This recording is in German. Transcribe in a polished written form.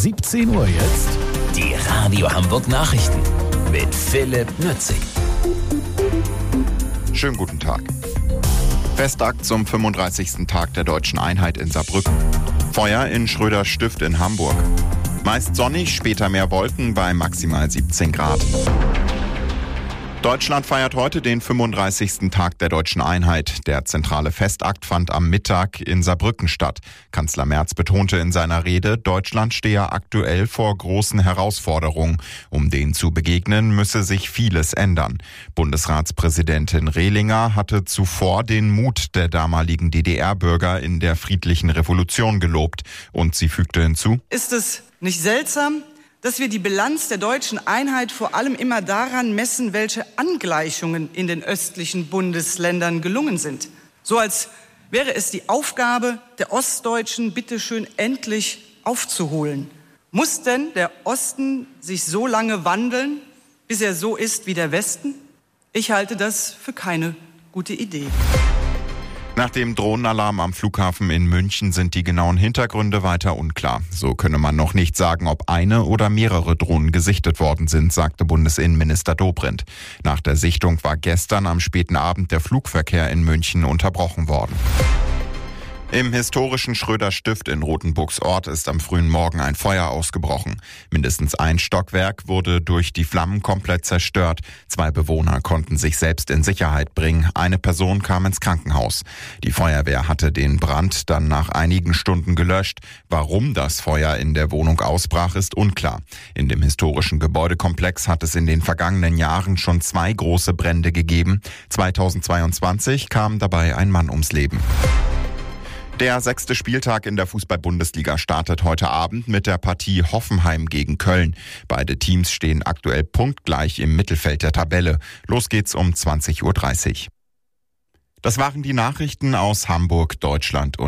17 Uhr jetzt Die Radio Hamburg Nachrichten mit Philipp Nützig. Schönen guten Tag. Festakt zum 35. Tag der Deutschen Einheit in Saarbrücken. Feuer in Schröders Stift in Hamburg. Meist sonnig, später mehr Wolken bei maximal 17 Grad. Deutschland feiert heute den 35. Tag der Deutschen Einheit. Der zentrale Festakt fand am Mittag in Saarbrücken statt. Kanzler Merz betonte in seiner Rede, Deutschland stehe aktuell vor großen Herausforderungen. Um denen zu begegnen, müsse sich vieles ändern. Bundesratspräsidentin Rehlinger hatte zuvor den Mut der damaligen DDR-Bürger in der friedlichen Revolution gelobt. Und sie fügte hinzu: Ist es nicht seltsam, dass wir die Bilanz der deutschen Einheit vor allem immer daran messen, welche Angleichungen in den östlichen Bundesländern gelungen sind? So als wäre es die Aufgabe der Ostdeutschen, bitteschön endlich aufzuholen. Muss denn der Osten sich so lange wandeln, bis er so ist wie der Westen? Ich halte das für keine gute Idee. Nach dem Drohnenalarm am Flughafen in München sind die genauen Hintergründe weiter unklar. So könne man noch nicht sagen, ob eine oder mehrere Drohnen gesichtet worden sind, sagte Bundesinnenminister Dobrindt. Nach der Sichtung war gestern am späten Abend der Flugverkehr in München unterbrochen worden. Im historischen Schröder Stift in Rothenburgs Ort ist am frühen Morgen ein Feuer ausgebrochen. Mindestens ein Stockwerk wurde durch die Flammen komplett zerstört. 2 Bewohner konnten sich selbst in Sicherheit bringen. Eine Person kam ins Krankenhaus. Die Feuerwehr hatte den Brand dann nach einigen Stunden gelöscht. Warum das Feuer in der Wohnung ausbrach, ist unklar. In dem historischen Gebäudekomplex hat es in den vergangenen Jahren schon 2 große Brände gegeben. 2022 kam dabei ein Mann ums Leben. Der 6. Spieltag in der Fußball-Bundesliga startet heute Abend mit der Partie Hoffenheim gegen Köln. Beide Teams stehen aktuell punktgleich im Mittelfeld der Tabelle. Los geht's um 20:30 Uhr. Das waren die Nachrichten aus Hamburg, Deutschland und